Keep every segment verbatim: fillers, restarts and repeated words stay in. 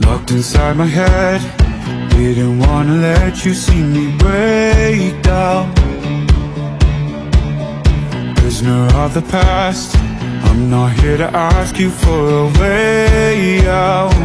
Locked inside my head, didn't wanna let you see me break down. Prisoner of the past, I'm not here to ask you for a way out.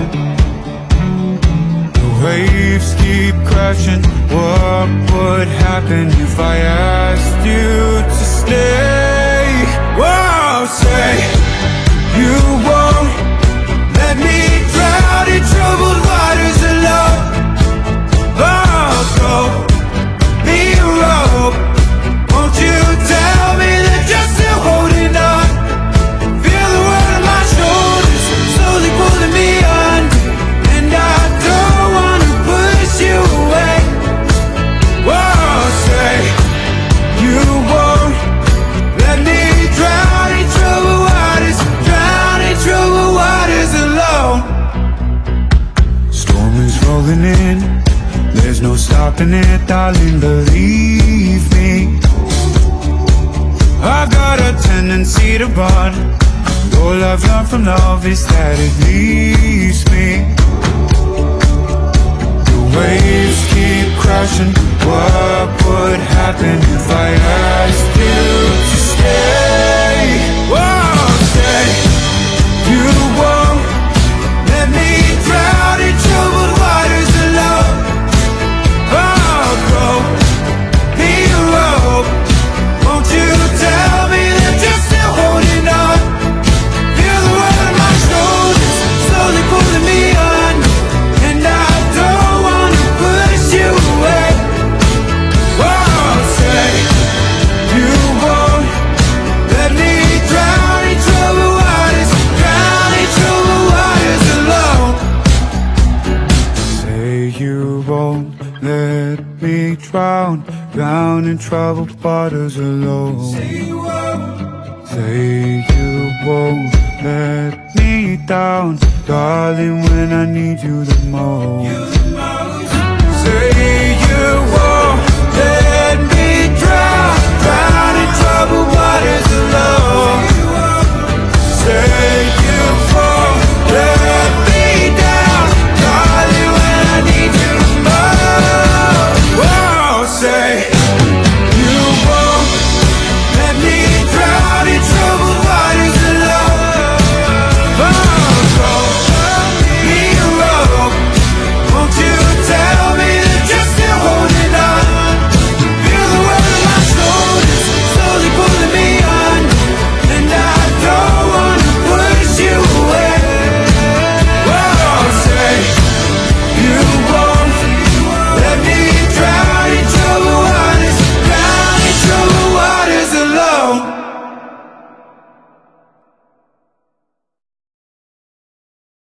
The waves keep crashing, what would happen if I asked you to stay? Whoa, say you won't let me drown in troubled waters alone. Oh, go be a rope. Won't you tell me that you're still holding on? Feel the weight on my shoulders slowly pulling me under, and I don't wanna push you away. Whoa, say you won't let me drown in troubled waters, drown in troubled waters alone. Storm is rolling in, there's no stopping it, darling, believe me. I've got a tendency to run, all I've learned from love is that it leaves me. The waves keep crashing, what would happen if I asked you to stay? Whoa, say you won't let me drown in troubled waters alone. Oh, go be a rope. Won't you tell me that you're still holding on? Feel the weight on my shoulders slowly pulling me under, and I don't wanna push you away. Whoa, say you won't let me drown in troubled waters, drown in troubled waters alone. Say you won't let me drown, drown in troubled waters alone. Say you won't. Say you won't let me down, darling, when I need you the most. You the most. Say you